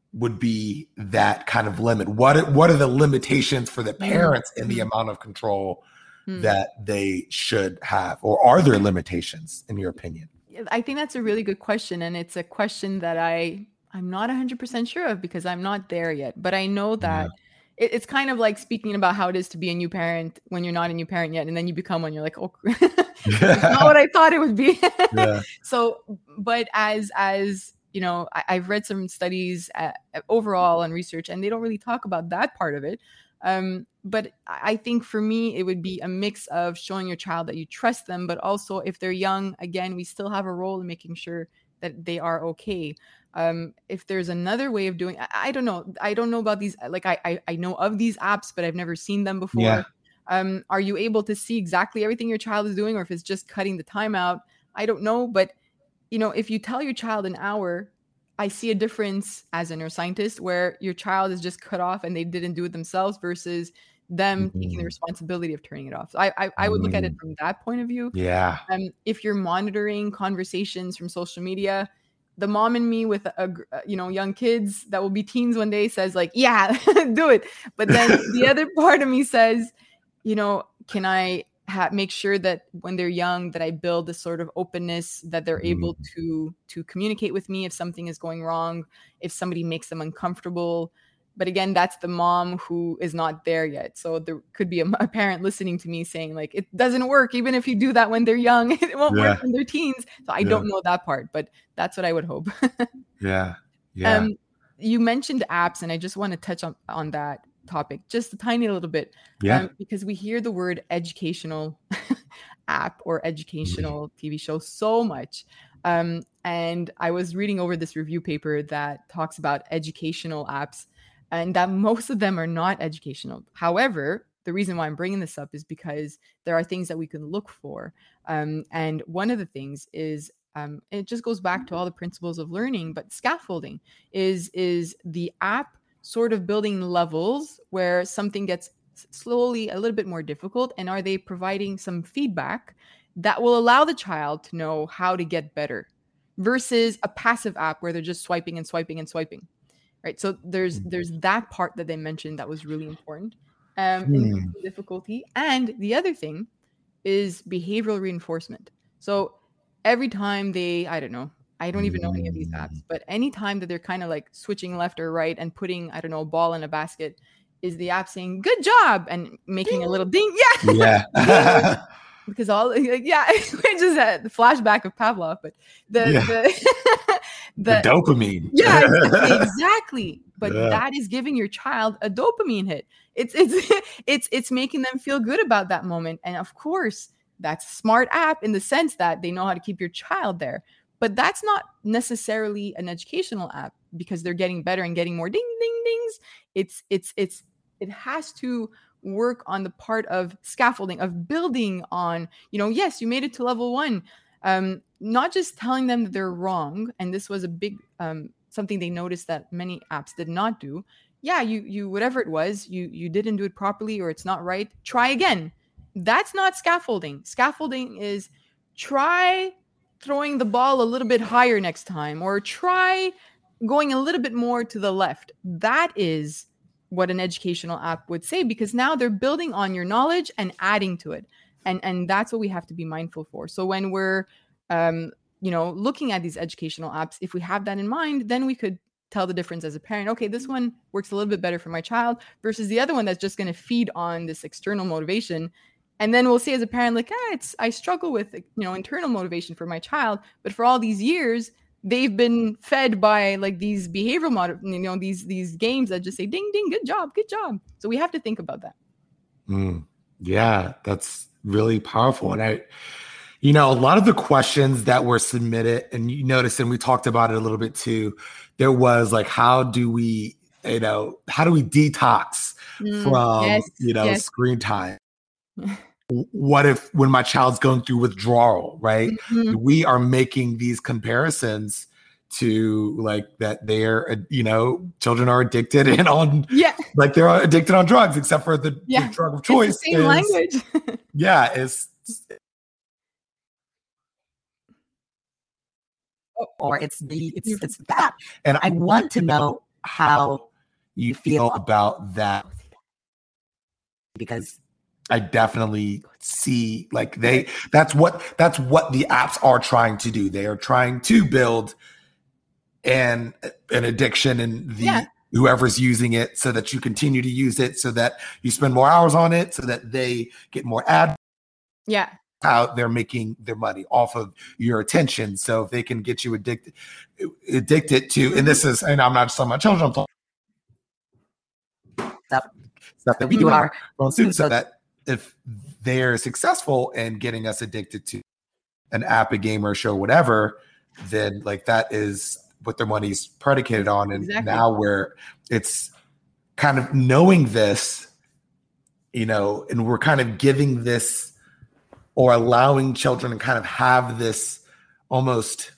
would be that kind of limit? What are, what are the limitations for the parents in the amount of control mm. that they should have? Or are there limitations, in your opinion? I think that's a really good question. And it's a question that I, I'm not one hundred percent sure of because I'm not there yet. But I know that yeah. it, it's kind of like speaking about how it is to be a new parent when you're not a new parent yet. And then you become one, you're like, oh, it's not what I thought it would be. yeah. So, but as, as, you know, I, I've read some studies at, at overall on research, and they don't really talk about that part of it. Um, but I think for me, it would be a mix of showing your child that you trust them, but also if they're young, again, we still have a role in making sure that they are okay. Um, if there's another way of doing, I, I don't know. I don't know about these. Like I, I, I know of these apps, but I've never seen them before. Yeah. Um, are you able to see exactly everything your child is doing, or if it's just cutting the time out? I don't know. But, you know, if you tell your child an hour, I see a difference as a neuroscientist where your child is just cut off and they didn't do it themselves versus them mm-hmm. taking the responsibility of turning it off. So I, I, I would look at it from that point of view. Yeah. Um, if you're monitoring conversations from social media, the mom in me with, a, a, you know, young kids that will be teens one day says like, yeah, do it. But then the other part of me says, you know, can I ha- make sure that when they're young, that I build this sort of openness that they're mm. able to, to communicate with me if something is going wrong, if somebody makes them uncomfortable. But again, that's the mom who is not there yet. So there could be a, a parent listening to me saying like, it doesn't work. Even if you do that when they're young, it won't yeah. work when they're teens. So I yeah. don't know that part, but that's what I would hope. yeah. Yeah. Um, you mentioned apps, and I just want to touch on, on that topic just a tiny little bit. Yeah. Um, because we hear the word educational app or educational mm. T V show so much. Um, and I was reading over this review paper that talks about educational apps, and that most of them are not educational. However, the reason why I'm bringing this up is because there are things that we can look for. Um, and one of the things is, um, it just goes back to all the principles of learning, but scaffolding is, is the app sort of building levels where something gets slowly a little bit more difficult. And are they providing some feedback that will allow the child to know how to get better versus a passive app where they're just swiping and swiping and swiping. Right. So there's there's that part that they mentioned that was really important. Um, hmm. difficulty. And the other thing is behavioral reinforcement. So every time they, I don't know, I don't even know any of these apps, but anytime that they're kind of like switching left or right and putting, I don't know, a ball in a basket, is the app saying, good job, and making a little ding. Yeah. Yeah. Because all, like, yeah, it's just a the flashback of Pavlov, but the, yeah. the, the, the dopamine. Yeah, exactly. exactly. But yeah. that is giving your child a dopamine hit. It's, it's, it's, it's making them feel good about that moment. And of course, that's a smart app in the sense that they know how to keep your child there. But that's not necessarily an educational app because they're getting better and getting more ding, ding, dings. It's, it's, it's, it has to work on the part of scaffolding, of building on, you know, yes, you made it to level one. Um, not just telling them that they're wrong. And this was a big, um, something they noticed that many apps did not do. Yeah, you, you, whatever it was, you, you didn't do it properly, or it's not right. Try again. That's not scaffolding. Scaffolding is try throwing the ball a little bit higher next time, or try going a little bit more to the left. That is what an educational app would say, because now they're building on your knowledge and adding to it. And, and that's what we have to be mindful for. So when we're, um, you know, looking at these educational apps, if we have that in mind, then we could tell the difference as a parent. Okay, this one works a little bit better for my child versus the other one that's just going to feed on this external motivation. And then we'll say as a parent, like, ah, it's, I struggle with, you know, internal motivation for my child. But for all these years, they've been fed by like these behavioral, mod- you know, these, these games that just say, ding, ding, good job, good job. So we have to think about that. Mm, yeah, that's really powerful. And I, you know, a lot of the questions that were submitted, and you noticed, and we talked about it a little bit too, there was like, how do we, you know, how do we detox mm, from, yes, you know, yes. screen time? What if when my child's going through withdrawal, right? Mm-hmm. We are making these comparisons to like that they're, you know, children are addicted and on, yeah, like they're addicted on drugs, except for the, yeah. the drug of choice. It's the same is, language. yeah, it's. Or it's the it's it's that. And I want to know how you feel about that, because I definitely see like they that's what that's what the apps are trying to do. They are trying to build an an addiction in the yeah. whoever's using it, so that you continue to use it, so that you spend more hours on it, so that they get more ad. Yeah. How they're making their money off of your attention. So if they can get you addicted addicted to, and this is, and I'm not just talking about children, I'm talking stuff, stuff that we do in our own students, so that if they're successful in getting us addicted to an app, a game, or a show, whatever, then like that is what their money's predicated on. And exactly. now where it's kind of knowing this, you know, and we're kind of giving this or allowing children to kind of have this almost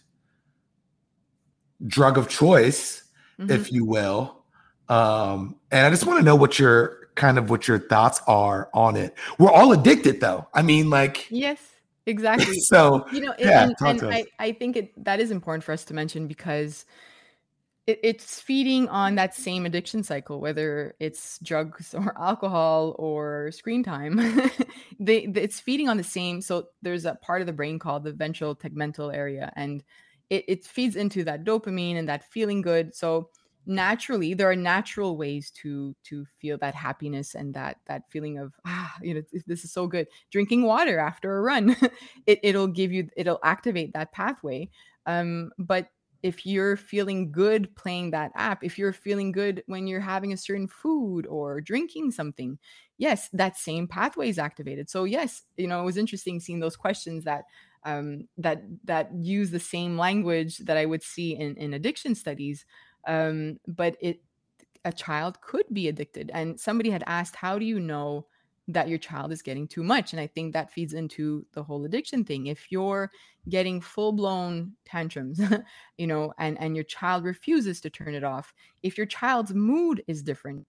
drug of choice, mm-hmm. if you will. Um, and I just want to know what your kind of what your thoughts are on it. We're all addicted though. I mean, like, yes, exactly. So, you know, yeah, and, and I, I think it, that is important for us to mention, because it, it's feeding on that same addiction cycle, whether it's drugs or alcohol or screen time. they, it's feeding on the same. So there's a part of the brain called the ventral tegmental area, and it, it feeds into that dopamine and that feeling good. So naturally, there are natural ways to to feel that happiness and that that feeling of, ah, you know, this is so good. Drinking water after a run, it, it'll give you, it'll activate that pathway. Um, but if you're feeling good playing that app, if you're feeling good when you're having a certain food or drinking something, yes, that same pathway is activated. So yes, you know, it was interesting seeing those questions that um, that that use the same language that I would see in, in addiction studies. Um, but it, a child could be addicted. And somebody had asked, how do you know that your child is getting too much? And I think that feeds into the whole addiction thing. If you're getting full-blown tantrums, you know, and, and your child refuses to turn it off, if your child's mood is different.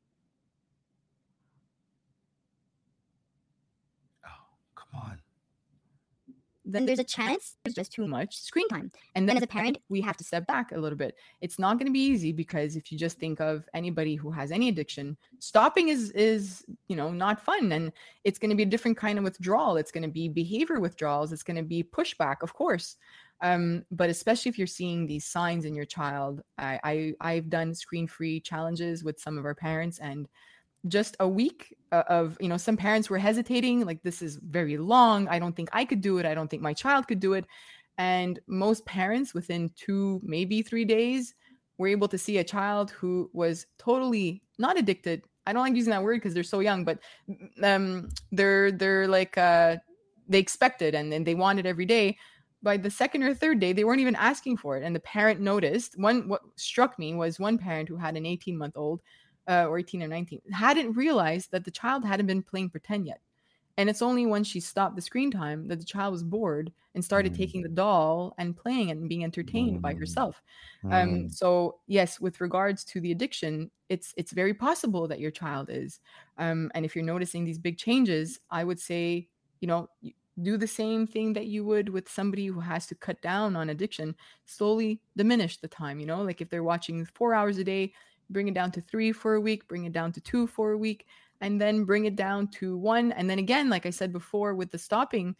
Oh, come on. Then there's a chance there's just too much screen time. And then as a parent, we have to step back a little bit. It's not going to be easy, because if you just think of anybody who has any addiction, stopping is, is, you know, not fun. And it's going to be a different kind of withdrawal. It's going to be behavior withdrawals. It's going to be pushback, of course. Um, but especially if you're seeing these signs in your child, I, I, I've done screen-free challenges with some of our parents, and just a week of, you know, some parents were hesitating, like, this is very long. I don't think I could do it. I don't think my child could do it. And most parents within two, maybe three days were able to see a child who was totally not addicted. I don't like using that word because they're so young, but um, they're, they're like, uh, they expected and then they wanted every day. By the second or third day, they weren't even asking for it. And the parent noticed. One, what struck me was one parent who had an eighteen month old Uh, or eighteen or nineteen, hadn't realized that the child hadn't been playing pretend yet. And it's only when she stopped the screen time that the child was bored and started mm. taking the doll and playing it and being entertained mm. by herself. Mm. Um, so yes, with regards to the addiction, it's it's very possible that your child is. Um, and if you're noticing these big changes, I would say, you know, do the same thing that you would with somebody who has to cut down on addiction. Slowly diminish the time, you know, like if they're watching four hours a day, bring it down to three for a week, bring it down to two for a week, and then bring it down to one. And then again, like I said before, with the stopping,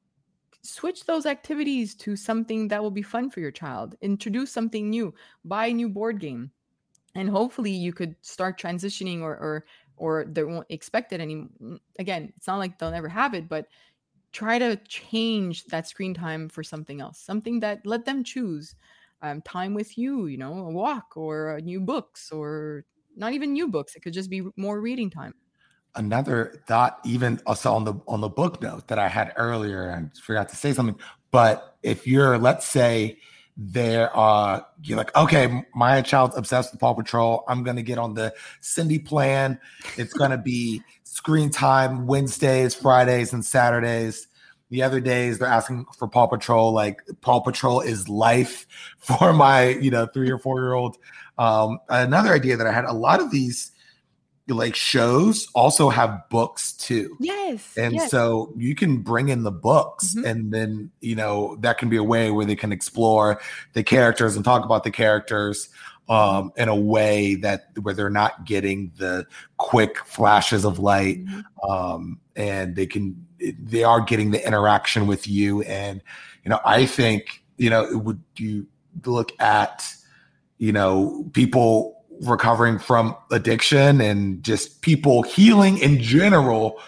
switch those activities to something that will be fun for your child. Introduce something new, buy a new board game. And hopefully you could start transitioning, or or or they won't expect it any. Again, it's not like they'll never have it, but try to change that screen time for something else, something that let them choose. Um, time with you, you know, a walk or uh, new books, or not even new books. It could just be more reading time. Another thought, even also on the on the book note that I had earlier, I forgot to say something. But if you're, let's say, there are, you're like, okay, my child's obsessed with Paw Patrol. I'm gonna get on the Cindy plan. It's gonna be screen time Wednesdays, Fridays, and Saturdays. The other days they're asking for Paw Patrol, like Paw Patrol is life for my, you know, three or four year old. Um, another idea that I had, a lot of these like shows also have books too. Yes. And yes. so you can bring in the books Mhm. and then, you know, that can be a way where they can explore the characters and talk about the characters um, in a way that where they're not getting the quick flashes of light. Mhm. Um, and they can, they are getting the interaction with you. And, you know, I think, you know, would you look at, you know, people recovering from addiction and just people healing in general,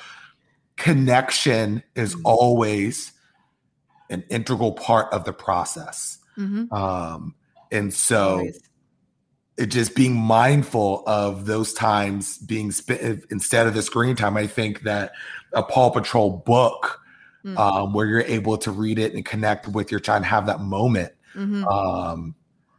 connection is Mhm. always an integral part of the process. Mhm. Um, and so Always. it just being mindful of those times being spent instead of the screen time. I think that a Paw Patrol book Mm. um, where you're able to read it and connect with your child and have that moment Mhm. um,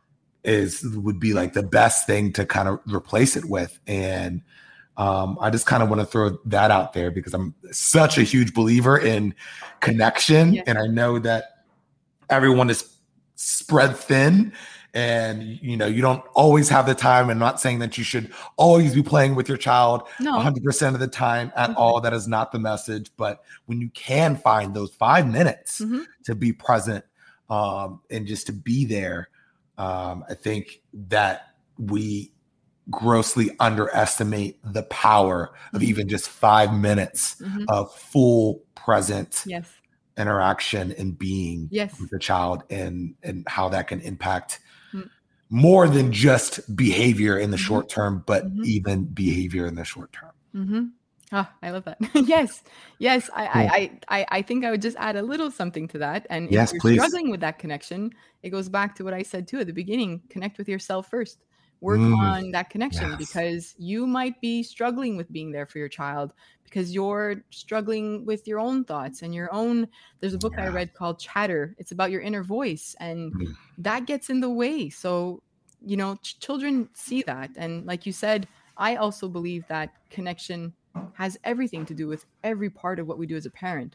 is would be like the best thing to kind of replace it with. And um, I just kind of want to throw that out there because I'm such a huge believer in connection. Yes. And I know that everyone is spread thin and, you know, you don't always have the time. I'm not saying that you should always be playing with your child No. one hundred percent of the time at Mhm. all. That is not the message. But when you can find those five minutes Mhm. to be present um, and just to be there, um, I think that we grossly underestimate the power of Mhm. even just five minutes Mhm. of full present Yes. interaction and being Yes. with the child and and how that can impact Mm. more than just behavior in the Mhm. short term, but Mhm. even behavior in the short term. Mm-hmm. Oh, I love that. yes. Yes. I, Cool. I, I, I think I would just add a little something to that. And if Yes, you're please. struggling with that connection, it goes back to what I said too at the beginning. Connect with yourself first. Work Mm, on that connection yes. because you might be struggling with being there for your child because you're struggling with your own thoughts and your own. There's a book I Yeah. read called Chatter. It's about your inner voice, and Mm. that gets in the way. So, you know, ch- children see that. And like you said, I also believe that connection has everything to do with every part of what we do as a parent.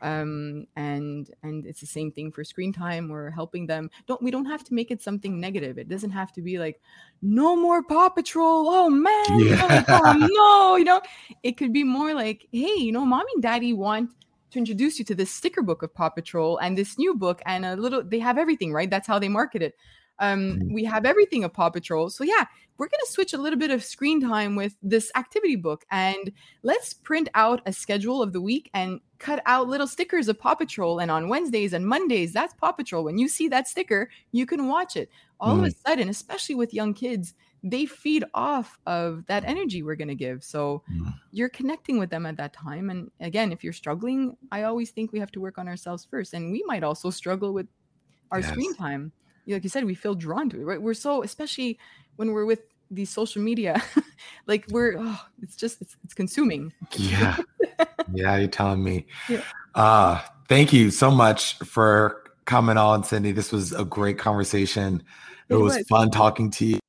Um, and and it's the same thing for screen time or helping them. Don't we don't have to make it something negative. It doesn't have to be like, no more Paw Patrol. Oh man, Yeah. oh, no, you know, it could be more like, hey, you know, mommy and daddy want to introduce you to this sticker book of Paw Patrol and this new book and a little. They have everything, right? That's how they market it. Um, Mm. we have everything of Paw Patrol. So yeah, we're going to switch a little bit of screen time with this activity book and let's print out a schedule of the week and cut out little stickers of Paw Patrol. And on Wednesdays and Mondays, that's Paw Patrol. When you see that sticker, you can watch it. All of a Mm. sudden, especially with young kids, they feed off of that energy we're going to give. So Mm. you're connecting with them at that time. And again, if you're struggling, I always think we have to work on ourselves first. And we might also struggle with our Yes. screen time. Like you said, we feel drawn to it, right? We're so, especially when we're with these social media, like we're, oh, it's just, it's, it's consuming. Yeah. Yeah, you're telling me. Yeah. Uh, thank you so much for coming on, Cindy. This was a great conversation. It It was was. fun talking to you.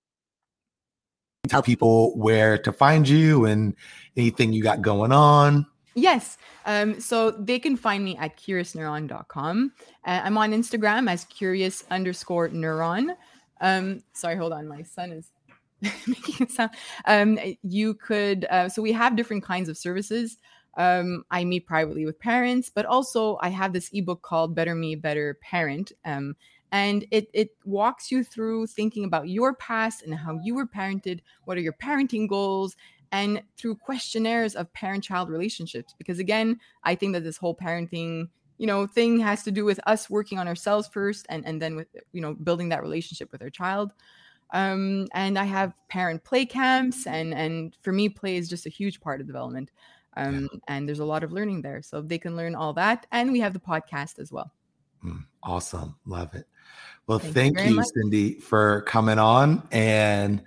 Tell people where to find you and anything you got going on. Yes. Um, so they can find me at curious neuron dot com. Uh, I'm on Instagram as curious underscore neuron. Um, sorry, hold on. My son is making a sound. Um, you could, uh, so we have different kinds of services. Um, I meet privately with parents, but also I have this ebook called Better Me, Better Parent. Um, and it, it walks you through thinking about your past and how you were parented. What are your parenting goals? And through questionnaires of parent-child relationships. Because again, I think that this whole parenting, you know, thing has to do with us working on ourselves first and, and then with, you know, building that relationship with our child. Um, and I have parent play camps and, and for me, play is just a huge part of development. Um, yeah. And there's a lot of learning there. So they can learn all that. And we have the podcast as well. Mm, awesome. Love it. Well, thank, thank you, you Cindy, for coming on. And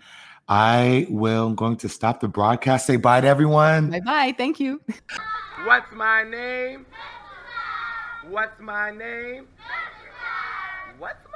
I will, I'm going to stop the broadcast. Say bye to everyone. Bye-bye. Thank you. What's my name? What's my name? What's